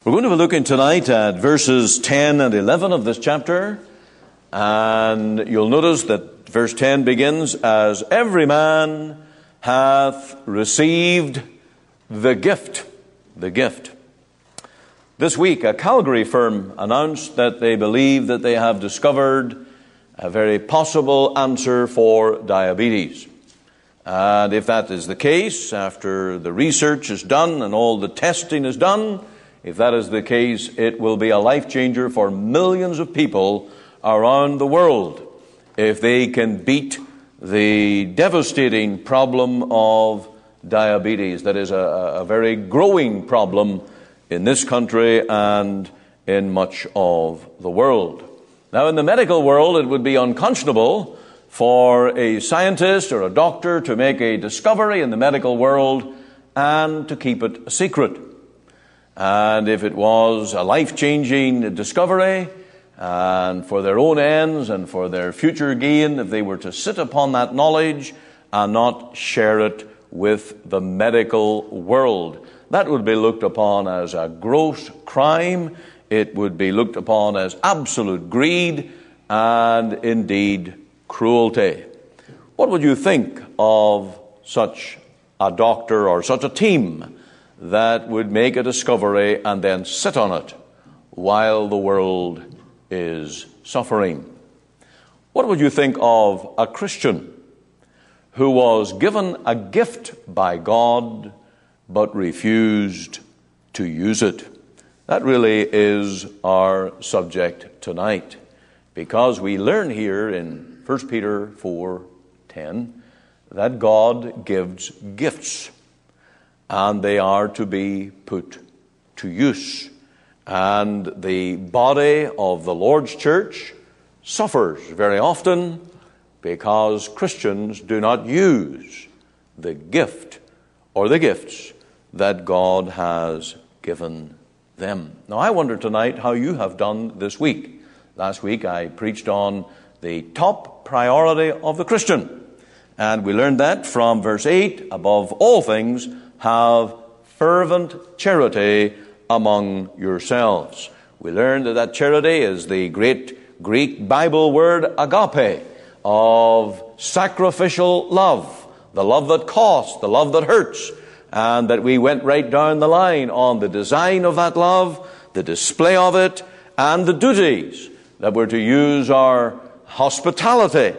We're going to be looking tonight at verses 10 and 11 of this chapter. And you'll notice that verse 10 begins, "As every man hath received the gift." The gift. This week, a Calgary firm announced that they believe that they have discovered a very possible answer for diabetes. And if that is the case, after the research is done and all the testing is done, if that is the case, it will be a life changer for millions of people around the world if they can beat the devastating problem of diabetes. That is a very growing problem in this country and in much of the world. Now, in the medical world, it would be unconscionable for a scientist or a doctor to make a discovery in the medical world and to keep it a secret. And if it was a life-changing discovery, and for their own ends and for their future gain, if they were to sit upon that knowledge and not share it with the medical world, that would be looked upon as a gross crime. It would be looked upon as absolute greed and indeed cruelty. What would you think of such a doctor or such a team that would make a discovery and then sit on it while the world is suffering? What would you think of a Christian who was given a gift by God but refused to use it? That really is our subject tonight, because we learn here in 1 Peter 4:10 that God gives gifts, and they are to be put to use. And the body of the Lord's church suffers very often because Christians do not use the gift or the gifts that God has given them. Now, I wonder tonight how you have done this week. Last week I preached on the top priority of the Christian, and we learned that from verse 8, "Above all things, have fervent charity among yourselves." We learned that charity is the great Greek Bible word agape, of sacrificial love, the love that costs, the love that hurts, and that we went right down the line on the design of that love, the display of it, and the duties that we're to use our hospitality.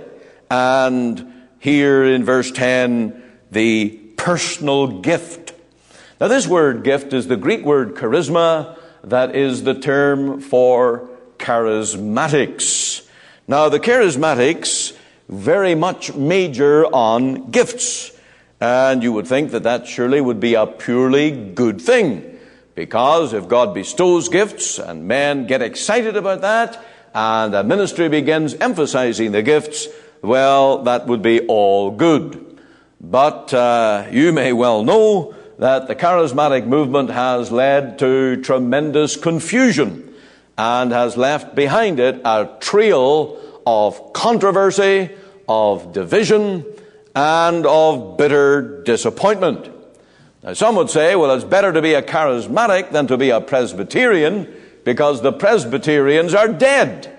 And here in verse 10, the personal gift. Now, this word gift is the Greek word charisma, that is the term for charismatics. Now, the charismatics very much major on gifts, and you would think that that surely would be a purely good thing, because if God bestows gifts and men get excited about that, and a ministry begins emphasizing the gifts, well, that would be all good. But you may well know that the charismatic movement has led to tremendous confusion and has left behind it a trail of controversy, of division, and of bitter disappointment. Now, some would say, well, it's better to be a charismatic than to be a Presbyterian, because the Presbyterians are dead.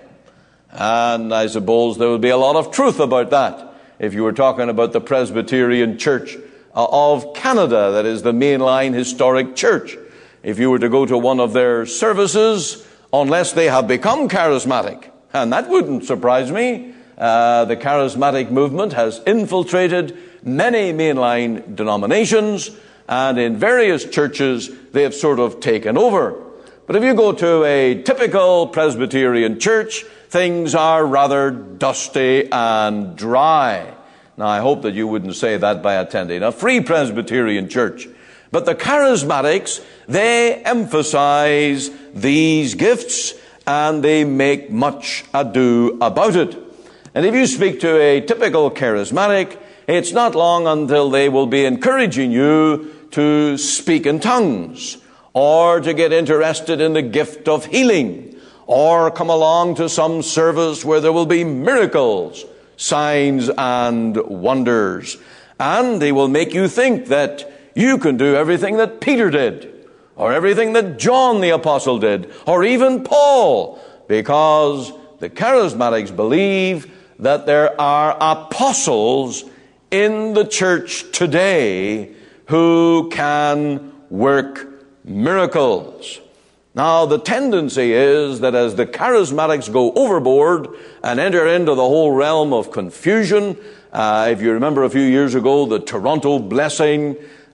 And I suppose there would be a lot of truth about that if you were talking about the Presbyterian Church of Canada, that is the mainline historic church. If you were to go to one of their services, unless they have become charismatic, and that wouldn't surprise me, the charismatic movement has infiltrated many mainline denominations, and in various churches they have sort of taken over. But if you go to a typical Presbyterian church, things are rather dusty and dry. Now, I hope that you wouldn't say that by attending a Free Presbyterian church. But the charismatics, they emphasize these gifts, and they make much ado about it. And if you speak to a typical charismatic, it's not long until they will be encouraging you to speak in tongues, or to get interested in the gift of healing, or come along to some service where there will be miracles, signs and wonders. And they will make you think that you can do everything that Peter did, or everything that John the Apostle did, or even Paul, because the charismatics believe that there are apostles in the church today who can work miracles. Now, the tendency is that as the charismatics go overboard and enter into the whole realm of confusion, if you remember a few years ago, the Toronto blessing,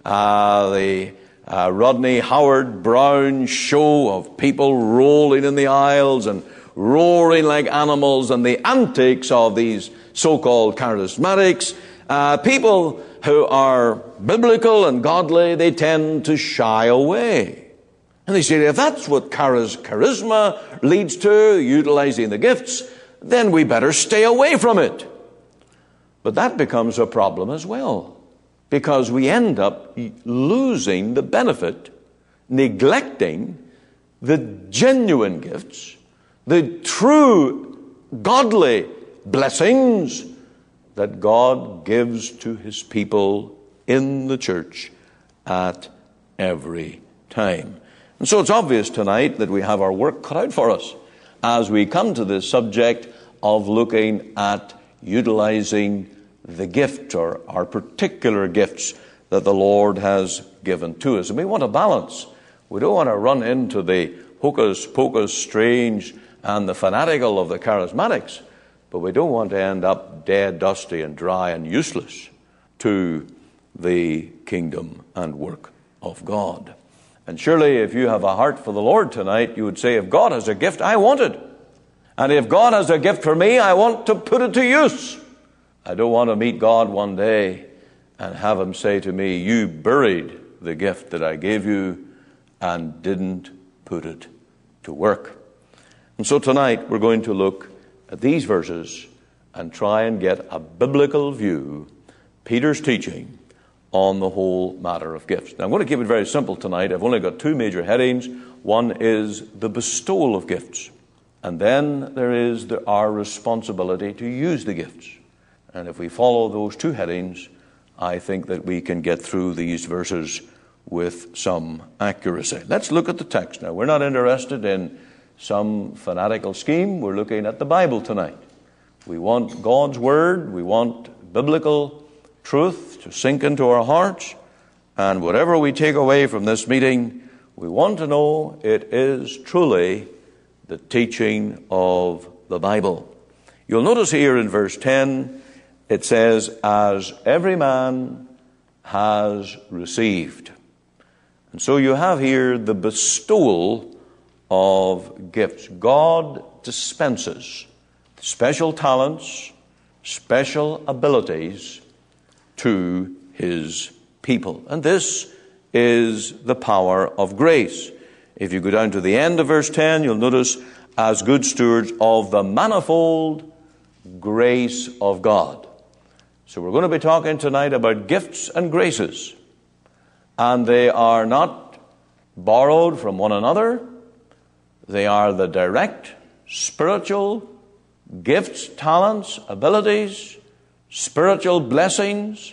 the Rodney Howard Brown show of people rolling in the aisles and roaring like animals, and the antics of these so-called charismatics, people who are biblical and godly, they tend to shy away. And they say, if that's what charisma leads to, utilizing the gifts, then we better stay away from it. But that becomes a problem as well, because we end up losing the benefit, neglecting the genuine gifts, the true godly blessings that God gives to his people in the church at every time. And so it's obvious tonight that we have our work cut out for us as we come to this subject of looking at utilizing the gift, or our particular gifts that the Lord has given to us. And we want a balance. We don't want to run into the hocus pocus, strange, and the fanatical of the charismatics, but we don't want to end up dead, dusty, and dry, and useless to the kingdom and work of God. And surely if you have a heart for the Lord tonight, you would say, if God has a gift, I want it. And if God has a gift for me, I want to put it to use. I don't want to meet God one day and have him say to me, you buried the gift that I gave you and didn't put it to work. And so tonight we're going to look at these verses and try and get a biblical view, Peter's teaching on the whole matter of gifts. Now, I'm going to keep it very simple tonight. I've only got two major headings. One is the bestowal of gifts, and then there is our responsibility to use the gifts. And if we follow those two headings, I think that we can get through these verses with some accuracy. Let's look at the text now. We're not interested in some fanatical scheme. We're looking at the Bible tonight. We want God's Word. We want biblical truth to sink into our hearts. And whatever we take away from this meeting, we want to know it is truly the teaching of the Bible. You'll notice here in verse 10, it says, as every man has received. And so you have here the bestowal of gifts. God dispenses special talents, special abilities to his people. And this is the power of grace. If you go down to the end of verse 10, you'll notice, as good stewards of the manifold grace of God. So we're going to be talking tonight about gifts and graces. And they are not borrowed from one another. They are the direct spiritual gifts, talents, abilities, spiritual blessings,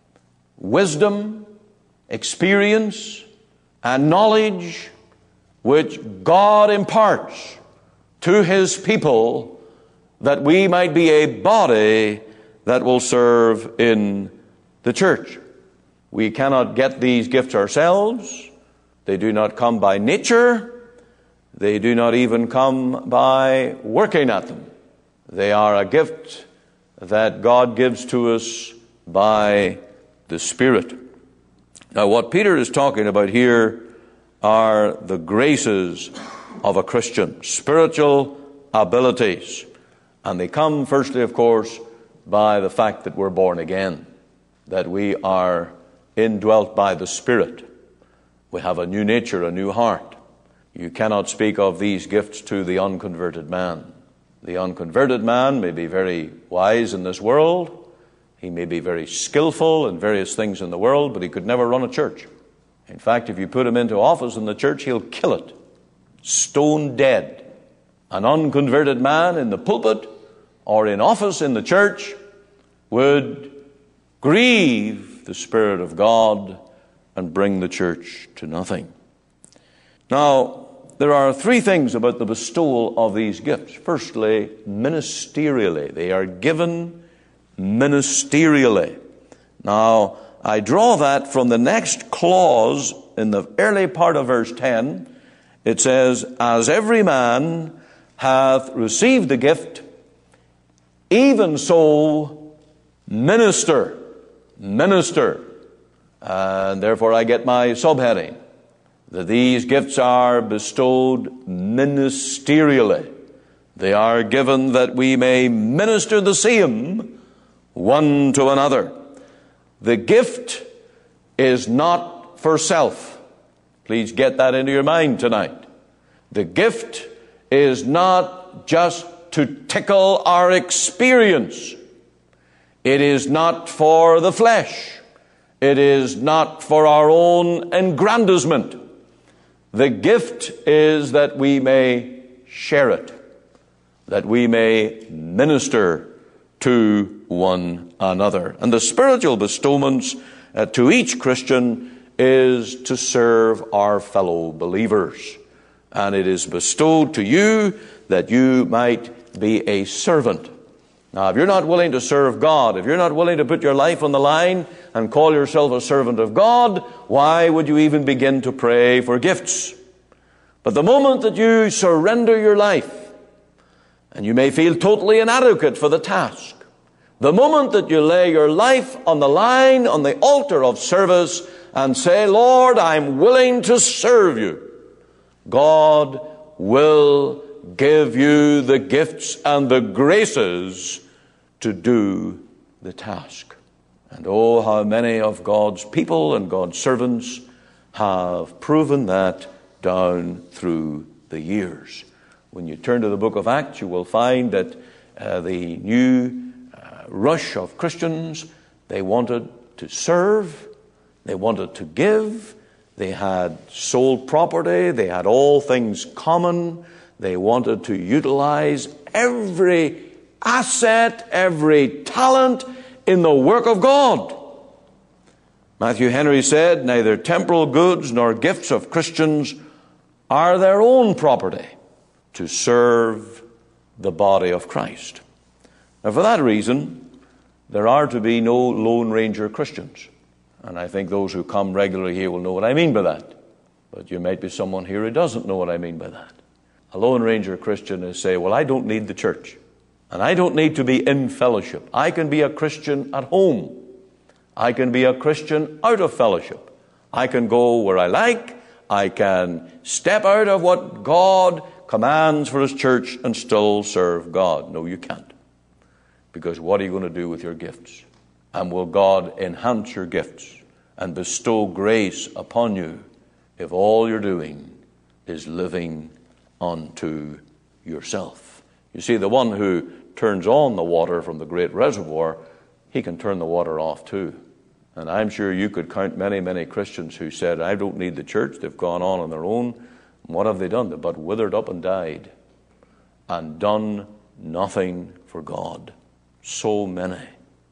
wisdom, experience, and knowledge which God imparts to his people, that we might be a body that will serve in the church. We cannot get these gifts ourselves. They do not come by nature. They do not even come by working at them. They are a gift that God gives to us by the Spirit. Now, what Peter is talking about here are the graces of a Christian, spiritual abilities. And they come, firstly, of course, by the fact that we're born again, that we are indwelt by the Spirit. We have a new nature, a new heart. You cannot speak of these gifts to the unconverted man. The unconverted man may be very wise in this world. He may be very skillful in various things in the world, but he could never run a church. In fact, if you put him into office in the church, he'll kill it. Stone dead. An unconverted man in the pulpit or in office in the church would grieve the Spirit of God and bring the church to nothing. Now, there are three things about the bestowal of these gifts. Firstly, ministerially. They are given ministerially. Now, I draw that from the next clause in the early part of verse 10. It says, as every man hath received the gift, even so minister. Minister. And therefore I get my subheading, that these gifts are bestowed ministerially. They are given that we may minister the same one to another. The gift is not for self. Please get that into your mind tonight. The gift is not just to tickle our experience. It is not for the flesh. It is not for our own aggrandizement. The gift is that we may share it, that we may minister to one another. And the spiritual bestowments to each Christian is to serve our fellow believers. And it is bestowed to you that you might be a servant. Now, if you're not willing to serve God, if you're not willing to put your life on the line and call yourself a servant of God, why would you even begin to pray for gifts? But the moment that you surrender your life, and you may feel totally inadequate for the task, the moment that you lay your life on the line, on the altar of service, and say, Lord, I'm willing to serve you, God will give you the gifts and the graces to do the task. And oh, how many of God's people and God's servants have proven that down through the years. When you turn to the book of Acts, you will find that the new rush of Christians, they wanted to serve, they wanted to give, they had sold property, they had all things common, they wanted to utilize every asset, every talent in the work of God. Matthew Henry said, neither temporal goods nor gifts of Christians are their own property to serve the body of Christ. Now, for that reason, there are to be no Lone Ranger Christians. And I think those who come regularly here will know what I mean by that. But you might be someone here who doesn't know what I mean by that. A Lone Ranger Christian is say, well, I don't need the church. And I don't need to be in fellowship. I can be a Christian at home. I can be a Christian out of fellowship. I can go where I like. I can step out of what God commands for His church and still serve God. No, you can't. Because what are you going to do with your gifts? And will God enhance your gifts and bestow grace upon you if all you're doing is living unto yourself? You see, the one who turns on the water from the great reservoir, he can turn the water off too. And I'm sure you could count many, many Christians who said, I don't need the church. They've gone on their own. And what have they done? They've but withered up and died and done nothing for God. So many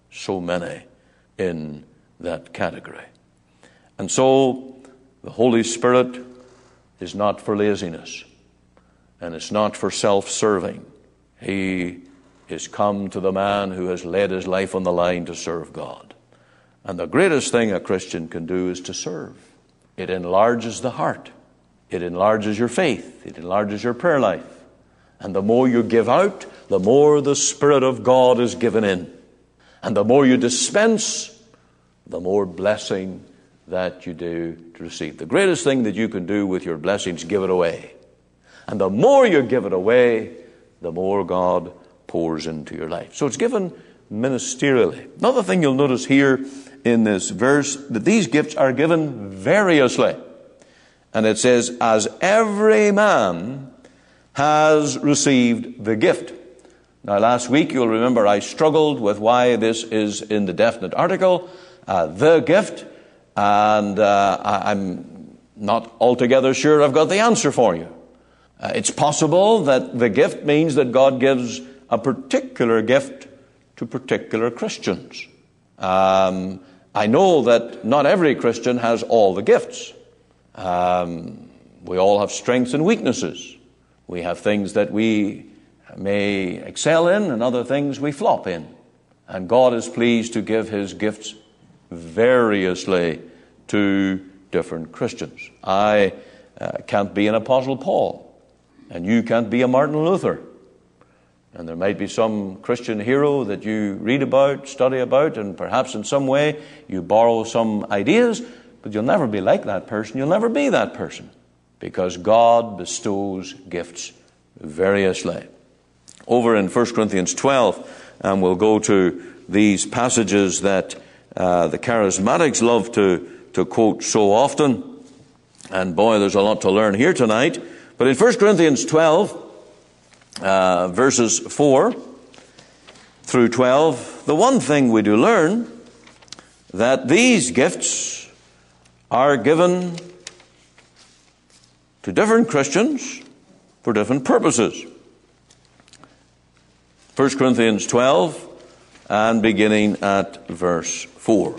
in that category. And so the Holy Spirit is not for laziness, and it's not for self-serving. He is come to the man who has laid his life on the line to serve God. And the greatest thing a Christian can do is to serve. It enlarges the heart. It enlarges your faith. It enlarges your prayer life. And the more you give out, the more the Spirit of God is given in. And the more you dispense, the more blessing that you do to receive. The greatest thing that you can do with your blessings, give it away. And the more you give it away, the more God pours into your life. So it's given ministerially. Another thing you'll notice here in this verse, that these gifts are given variously. And it says, as every man has received the gift. Now, last week, you'll remember I struggled with why this is in the definite article, the gift, and I'm not altogether sure I've got the answer for you. It's possible that the gift means that God gives a particular gift to particular Christians. I know that not every Christian has all the gifts. We all have strengths and weaknesses. We have things that we may excel in and other things we flop in. And God is pleased to give his gifts variously to different Christians. I can't be an Apostle Paul, and you can't be a Martin Luther. And there might be some Christian hero that you read about, study about, and perhaps in some way you borrow some ideas, but you'll never be like that person. You'll never be that person, because God bestows gifts variously. Over in 1 Corinthians 12, and we'll go to these passages that the charismatics love to quote so often. And boy, there's a lot to learn here tonight. But in 1 Corinthians 12, verses 4 through 12, the one thing we do learn, that these gifts are given to different Christians for different purposes. 1 Corinthians 12, and beginning at verse 4.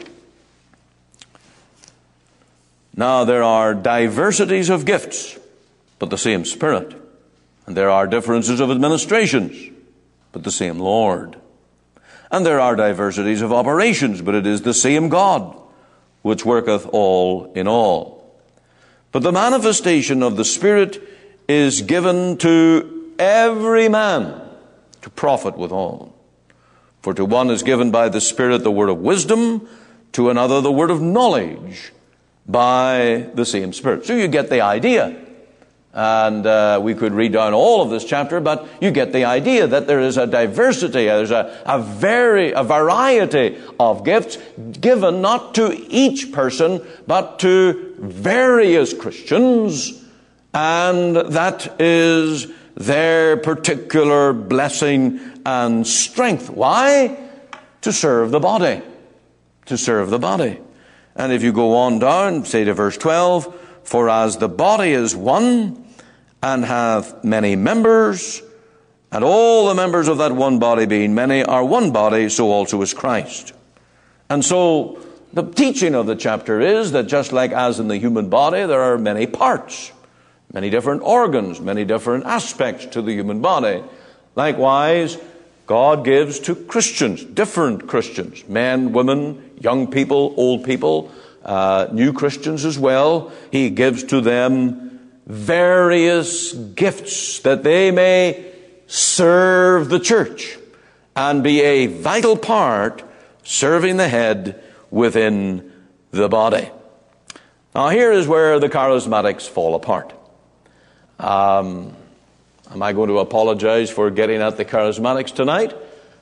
Now there are diversities of gifts, but the same Spirit. And there are differences of administrations, but the same Lord. And there are diversities of operations, but it is the same God, which worketh all in all. But the manifestation of the Spirit is given to every man to profit withal. For to one is given by the Spirit the word of wisdom, to another the word of knowledge by the same Spirit. So you get the idea. And we could read down all of this chapter, but you get the idea that there is a diversity, there's a variety of gifts given not to each person, but to various Christians, and that is their particular blessing and strength. Why? To serve the body. To serve the body. And if you go on down, say to verse 12, for as the body is one, and hath many members, and all the members of that one body being many are one body, so also is Christ. And so the teaching of the chapter is that just like as in the human body, there are many parts, many different organs, many different aspects to the human body. Likewise, God gives to Christians, different Christians, men, women, young people, old people, new Christians as well. He gives to them various gifts that they may serve the church and be a vital part serving the head within the body. Now here is where the charismatics fall apart. Am I going to apologize for getting at the charismatics tonight?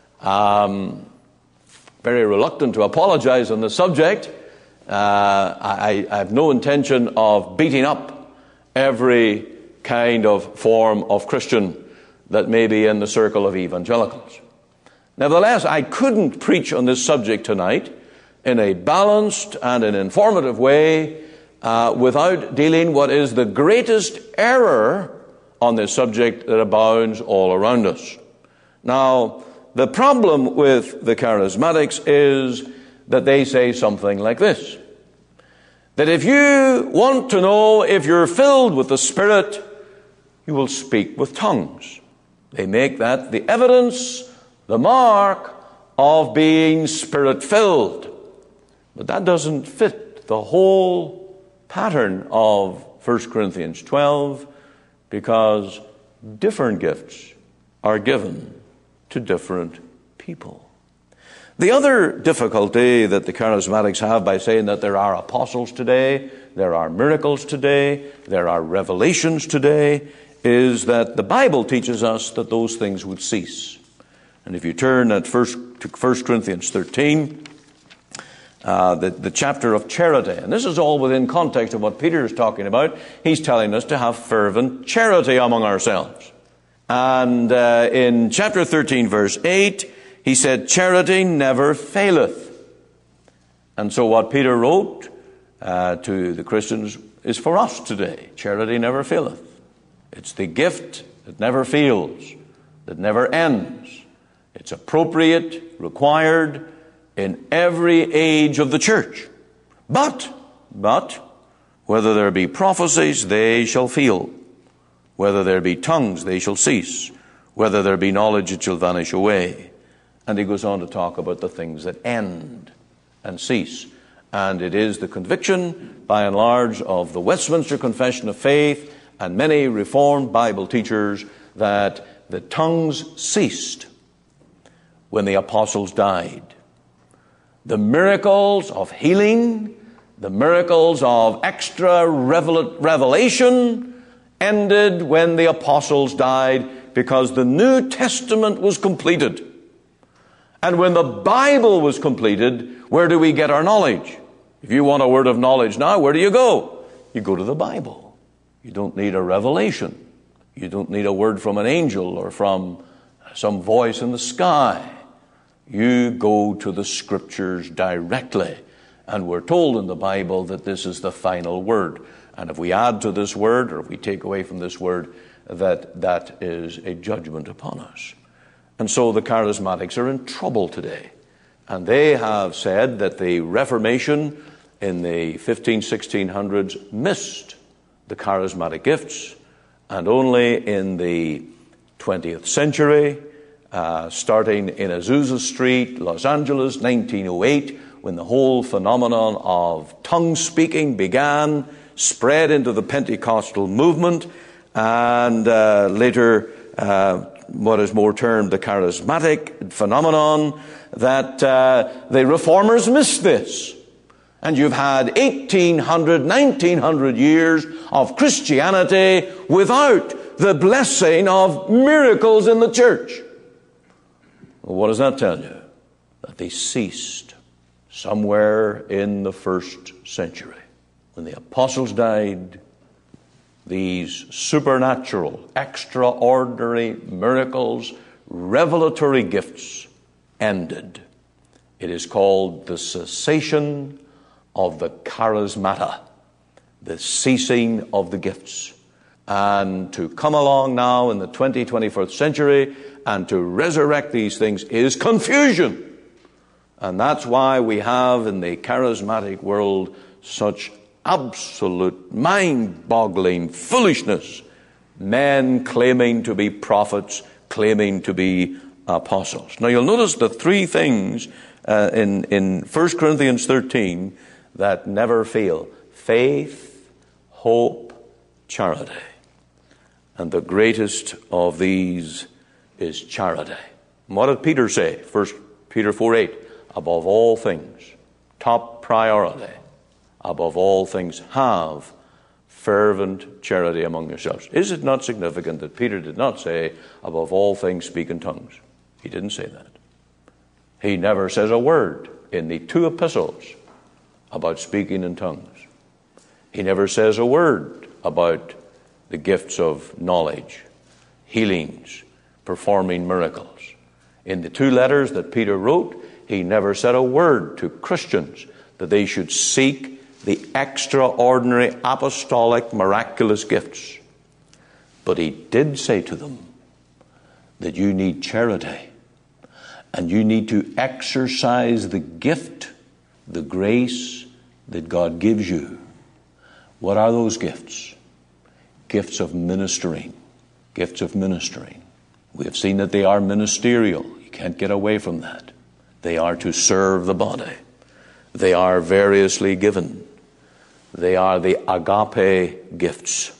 Very reluctant to apologize on the subject. I have no intention of beating up every kind of form of Christian that may be in the circle of evangelicals. Nevertheless, I couldn't preach on this subject tonight in a balanced and an informative way without dealing what is the greatest error on this subject that abounds all around us. Now, the problem with the charismatics is that they say something like this: that if you want to know if you're filled with the Spirit, you will speak with tongues. They make that the evidence, the mark of being Spirit-filled. But that doesn't fit the whole pattern of 1 Corinthians 12, because different gifts are given to different people. The other difficulty that the charismatics have by saying that there are apostles today, there are miracles today, there are revelations today, is that the Bible teaches us that those things would cease. And if you turn to 1 Corinthians 13, the chapter of charity, and this is all within context of what Peter is talking about. He's telling us to have fervent charity among ourselves. And in chapter 13, verse 8, he said, charity never faileth. And so what Peter wrote to the Christians is for us today. Charity never faileth. It's the gift that never fails, that never ends. It's appropriate, required in every age of the church. But Whether there be prophecies, they shall feel. Whether there be tongues, they shall cease. Whether there be knowledge, it shall vanish away. And he goes on to talk about the things that end and cease. And it is the conviction, by and large, of the Westminster Confession of Faith and many Reformed Bible teachers that the tongues ceased when the apostles died. The miracles of healing, the miracles of extra revelation ended when the apostles died, because the New Testament was completed. And when the Bible was completed, where do we get our knowledge? If you want a word of knowledge now, where do you go? You go to the Bible. You don't need a revelation. You don't need a word from an angel or from some voice in the sky. You go to the Scriptures directly. And we're told in the Bible that this is the final word. And if we add to this word, or if we take away from this word, that is a judgment upon us. And so the charismatics are in trouble today. And they have said that the Reformation in the 1600s missed the charismatic gifts, and only in the 20th century, starting in Azusa Street, Los Angeles, 1908, when the whole phenomenon of tongue speaking began, spread into the Pentecostal movement, and later what is more termed the charismatic phenomenon, that the reformers missed this. And you've had 1800, 1900 years of Christianity without the blessing of miracles in the church. Well, what does that tell you? That they ceased somewhere in the first century. When the apostles died, these supernatural, extraordinary miracles, revelatory gifts ended. It is called the cessation of the charismata, the ceasing of the gifts. And to come along now in the 21st century and to resurrect these things is confusion. And that's why we have in the charismatic world such absolute mind-boggling foolishness. Men claiming to be prophets, claiming to be apostles. Now you'll notice the three things in 1 Corinthians 13 that never fail: faith, hope, charity. And the greatest of these is charity. And what did Peter say? 1 Peter 4:8, above all things, top priority, above all things, have fervent charity among yourselves. Is it not significant that Peter did not say, above all things, speak in tongues? He didn't say that. He never says a word in the two epistles about speaking in tongues. He never says a word about the gifts of knowledge, healings, performing miracles. In the two letters that Peter wrote, he never said a word to Christians that they should seek the extraordinary apostolic miraculous gifts. But he did say to them that you need charity, and you need to exercise the gift, the grace that God gives you. What are those gifts? Gifts of ministering. Gifts of ministering. We have seen that they are ministerial. You can't get away from that. They are to serve the body. They are variously given. They are the agape gifts,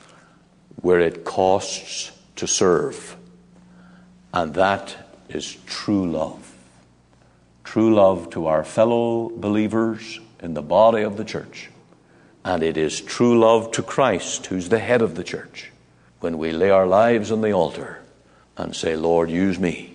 where it costs to serve. And that is true love. True love to our fellow believers in the body of the church. And it is true love to Christ, who's the head of the church, when we lay our lives on the altar and say, Lord, use me,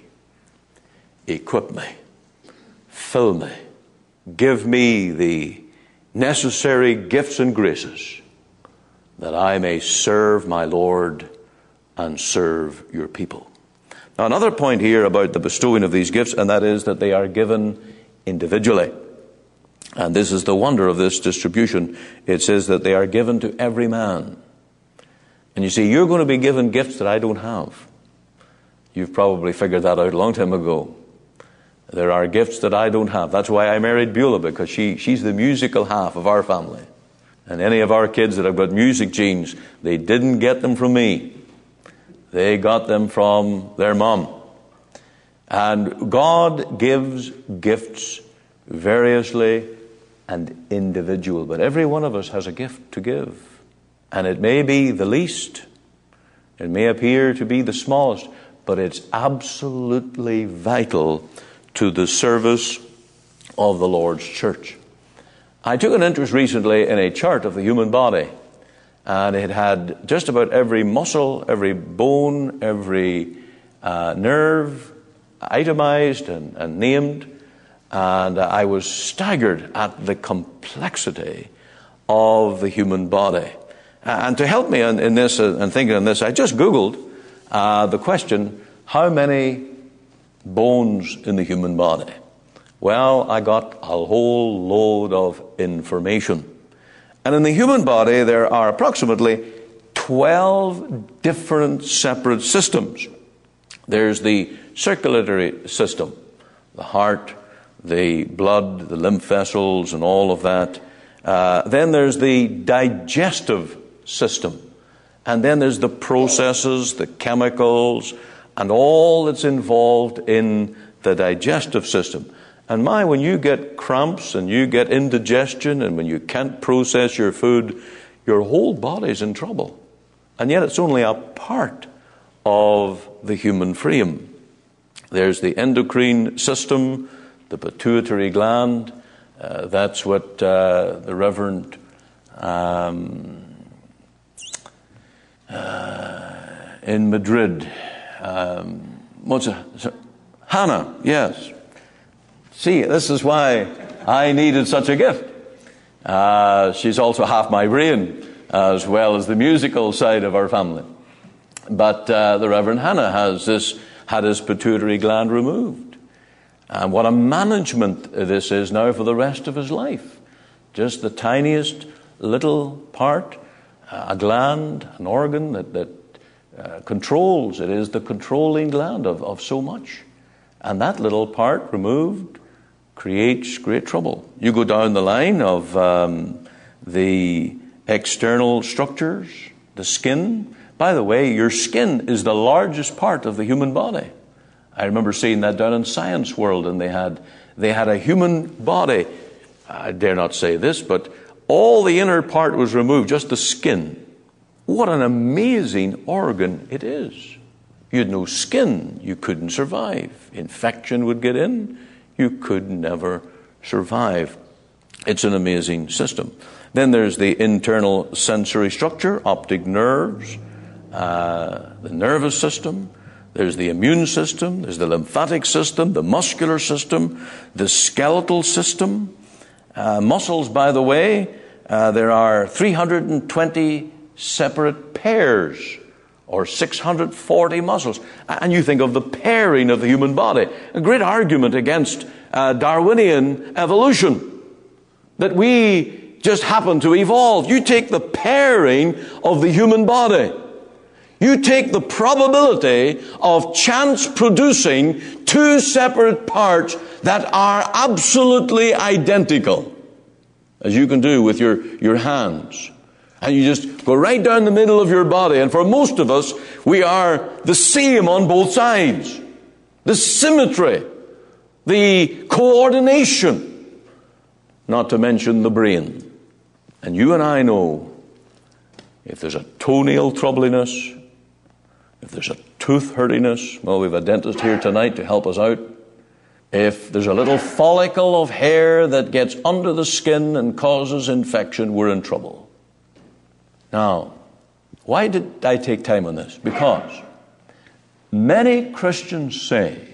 equip me, fill me, give me the necessary gifts and graces that I may serve my Lord and serve your people. Now, another point here about the bestowing of these gifts, and that is that they are given individually. And this is the wonder of this distribution. It says that they are given to every man. And you see, you're going to be given gifts that I don't have. You've probably figured that out a long time ago. There are gifts that I don't have. That's why I married Beulah, because she's the musical half of our family. And any of our kids that have got music genes, they didn't get them from me. They got them from their mom. And God gives gifts variously and individual. But every one of us has a gift to give. And it may be the least. It may appear to be the smallest. But it's absolutely vital to the service of the Lord's church. I took an interest recently in a chart of the human body. And it had just about every muscle, every bone, every nerve itemized and named. And I was staggered at the complexity of the human body. And to help me in this and thinking on this, I just Googled the question, how many bones in the human body? Well, I got a whole load of information. And in the human body, there are approximately 12 different separate systems. There's the circulatory system, the heart, the blood, the lymph vessels, and all of that. Then there's the digestive system. And then there's the processes, the chemicals, and all that's involved in the digestive system. And when you get cramps and you get indigestion and when you can't process your food, your whole body's in trouble. And yet it's only a part of the human frame. There's the endocrine system, the pituitary gland. That's what the Reverend in Madrid, Hannah, yes. See, this is why I needed such a gift. She's also half my brain, as well as the musical side of our family. But the Reverend Hannah had his pituitary gland removed. And what a management this is now for the rest of his life. Just the tiniest little part, a gland, an organ that controls. It is the controlling gland of so much. And that little part removed creates great trouble. You go down the line of the external structures, the skin. By the way, your skin is the largest part of the human body. I remember seeing that down in Science World, and they had a human body. I dare not say this, but all the inner part was removed, just the skin. What an amazing organ it is. You had no skin, you couldn't survive. Infection would get in. You could never survive. It's an amazing system. Then there's the internal sensory structure, optic nerves, the nervous system. There's the immune system. There's the lymphatic system, the muscular system, the skeletal system. Muscles, by the way, there are 320 separate pairs, or 640 muscles. And you think of the pairing of the human body. A great argument against Darwinian evolution. That we just happen to evolve. You take the pairing of the human body. You take the probability of chance producing two separate parts that are absolutely identical. As you can do with your hands. And you just go right down the middle of your body. And for most of us, we are the same on both sides. The symmetry, the coordination, not to mention the brain. And you and I know if there's a toenail troubliness, if there's a tooth hurtiness, well, we have a dentist here tonight to help us out. If there's a little follicle of hair that gets under the skin and causes infection, we're in trouble. Now, why did I take time on this? Because many Christians say,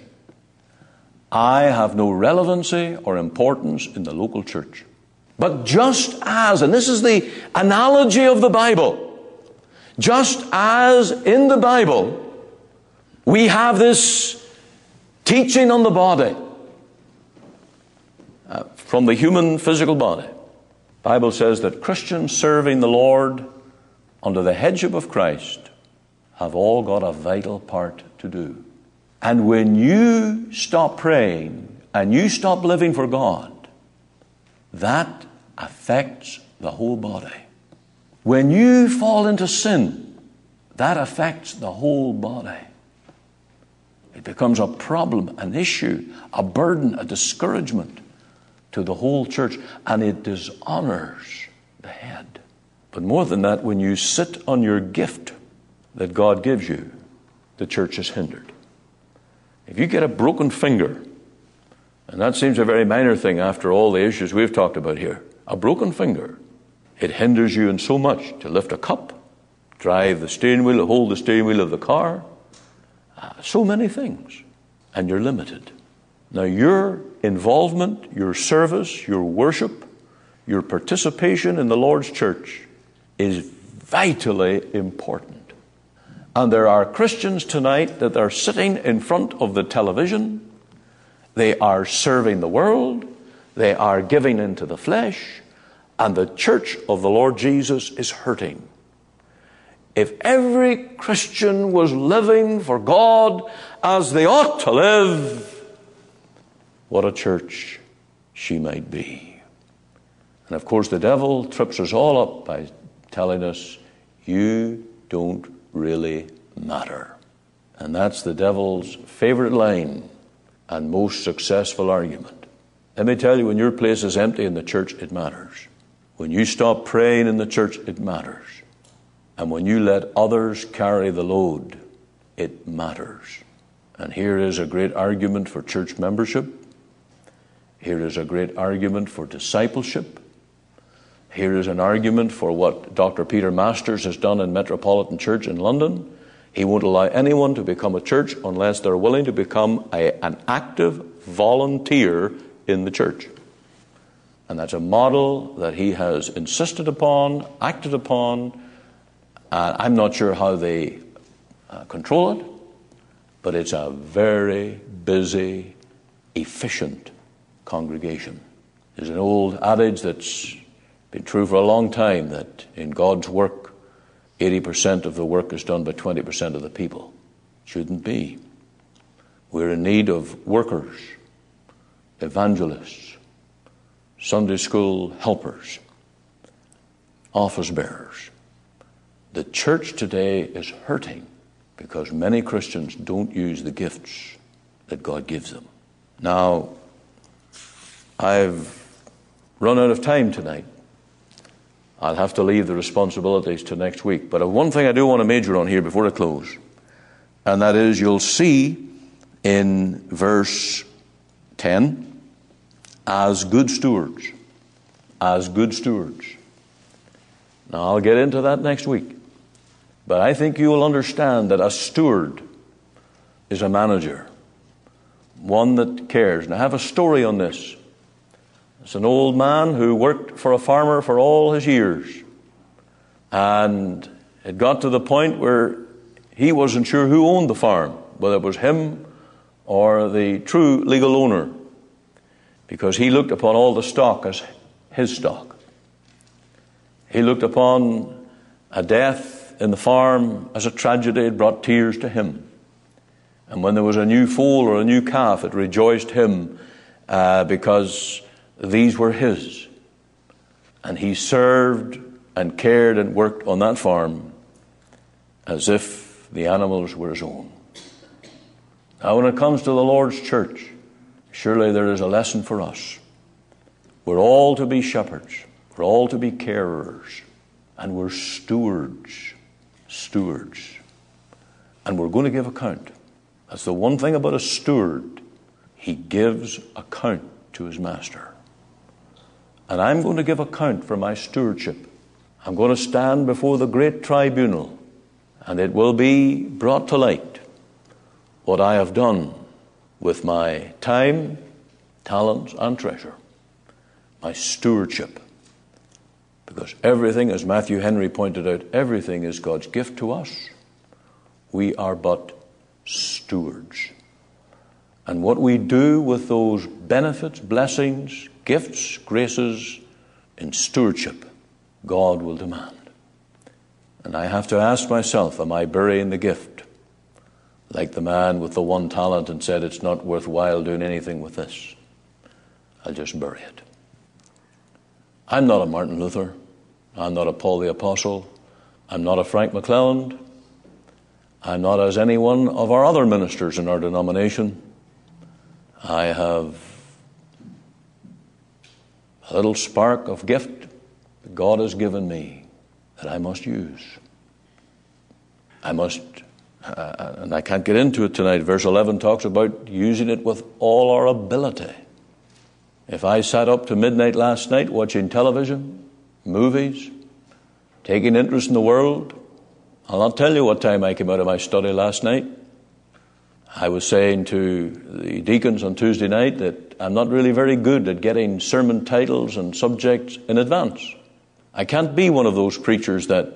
I have no relevancy or importance in the local church. But just as, and this is the analogy of the Bible, just as in the Bible, we have this teaching on the body, from the human physical body. The Bible says that Christians serving the Lord under the headship of Christ have all got a vital part to do. And when you stop praying and you stop living for God, that affects the whole body. When you fall into sin, that affects the whole body. It becomes a problem, an issue, a burden, a discouragement to the whole church, and it dishonors the head. But more than that, when you sit on your gift that God gives you, the church is hindered. If you get a broken finger, and that seems a very minor thing after all the issues we've talked about here, a broken finger, it hinders you in so much to lift a cup, drive the steering wheel, hold the steering wheel of the car, so many things, and you're limited. Now your involvement, your service, your worship, your participation in the Lord's church is vitally important. And there are Christians tonight that are sitting in front of the television. They are serving the world. They are giving into the flesh. And the church of the Lord Jesus is hurting. If every Christian was living for God as they ought to live, what a church she might be. And of course the devil trips us all up by telling us, you don't really matter. And that's the devil's favorite line and most successful argument. Let me tell you, when your place is empty in the church, it matters. When you stop praying in the church, it matters. And when you let others carry the load, it matters. And here is a great argument for church membership. Here is a great argument for discipleship. Here is an argument for what Dr. Peter Masters has done in Metropolitan Church in London. He won't allow anyone to become a church unless they're willing to become an active volunteer in the church. And that's a model that he has insisted upon, acted upon. I'm not sure how they control it, but it's a very busy, efficient congregation. There's an old adage that's been true for a long time, that in God's work, 80% of the work is done by 20% of the people. Shouldn't be. We're in need of workers, evangelists, Sunday school helpers, office bearers. The church today is hurting because many Christians don't use the gifts that God gives them. Now, I've run out of time tonight. I'll have to leave the responsibilities to next week. But one thing I do want to major on here before I close, and that is you'll see in verse 10, as good stewards. As good stewards. Now, I'll get into that next week. But I think you will understand that a steward is a manager, one that cares. And I have a story on this. It's an old man who worked for a farmer for all his years. And it got to the point where he wasn't sure who owned the farm, whether it was him or the true legal owner, because he looked upon all the stock as his stock. He looked upon a death in the farm as a tragedy. It brought tears to him. And when there was a new foal or a new calf, it rejoiced him because these were his. And he served and cared and worked on that farm as if the animals were his own. Now, when it comes to the Lord's church, surely there is a lesson for us. We're all to be shepherds. We're all to be carers. And we're stewards. Stewards. And we're going to give account. That's the one thing about a steward. He gives account to his master. And I'm going to give account for my stewardship. I'm going to stand before the great tribunal, and it will be brought to light what I have done with my time, talents, and treasure. My stewardship. Because everything, as Matthew Henry pointed out, everything is God's gift to us. We are but stewards. And what we do with those benefits, blessings, gifts, graces, in stewardship, God will demand. And I have to ask myself, am I burying the gift? Like the man with the one talent and said, it's not worthwhile doing anything with this. I'll just bury it. I'm not a Martin Luther. I'm not a Paul the Apostle. I'm not a Frank McClelland. I'm not as any one of our other ministers in our denomination. I have a little spark of gift that God has given me that I must use. I must, and I can't get into it tonight. Verse 11 talks about using it with all our ability. If I sat up to midnight last night watching television, movies, taking interest in the world, I'll not tell you what time I came out of my study last night. I was saying to the deacons on Tuesday night that I'm not really very good at getting sermon titles and subjects in advance. I can't be one of those preachers that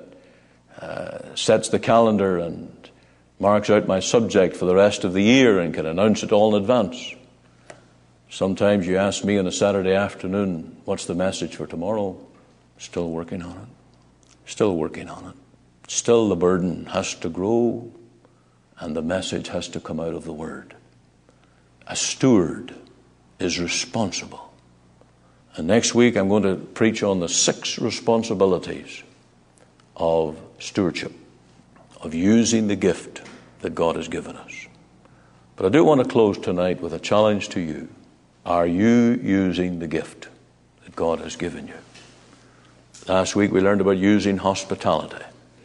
sets the calendar and marks out my subject for the rest of the year and can announce it all in advance. Sometimes you ask me on a Saturday afternoon, what's the message for tomorrow? Still working on it. Still working on it. Still the burden has to grow and the message has to come out of the Word. A steward is responsible. And next week I'm going to preach on the 6 responsibilities of stewardship, of using the gift that God has given us. But I do want to close tonight with a challenge to you. Are you using the gift that God has given you? Last week we learned about using hospitality.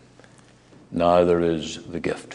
Now there is the gift.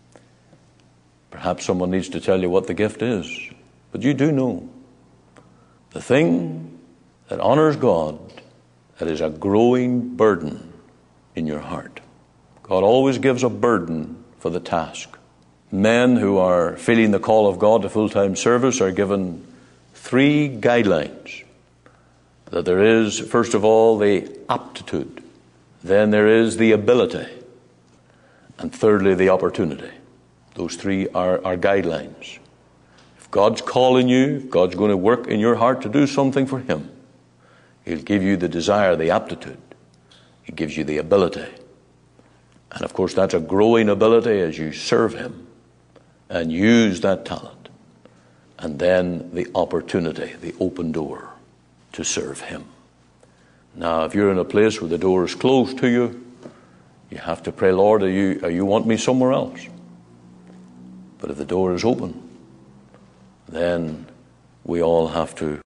Perhaps someone needs to tell you what the gift is, but you do know. The thing that honors God, that is a growing burden in your heart. God always gives a burden for the task. Men who are feeling the call of God to full-time service are given 3 guidelines. That there is, first of all, the aptitude. Then there is the ability. And thirdly, the opportunity. Those 3 are guidelines. If God's calling you, if God's going to work in your heart to do something for Him, He'll give you the desire, the aptitude. He gives you the ability. And of course, that's a growing ability as you serve Him and use that talent. And then the opportunity, the open door to serve Him. Now, if you're in a place where the door is closed to you, you have to pray, Lord, you want me somewhere else? But if the door is open, then we all have to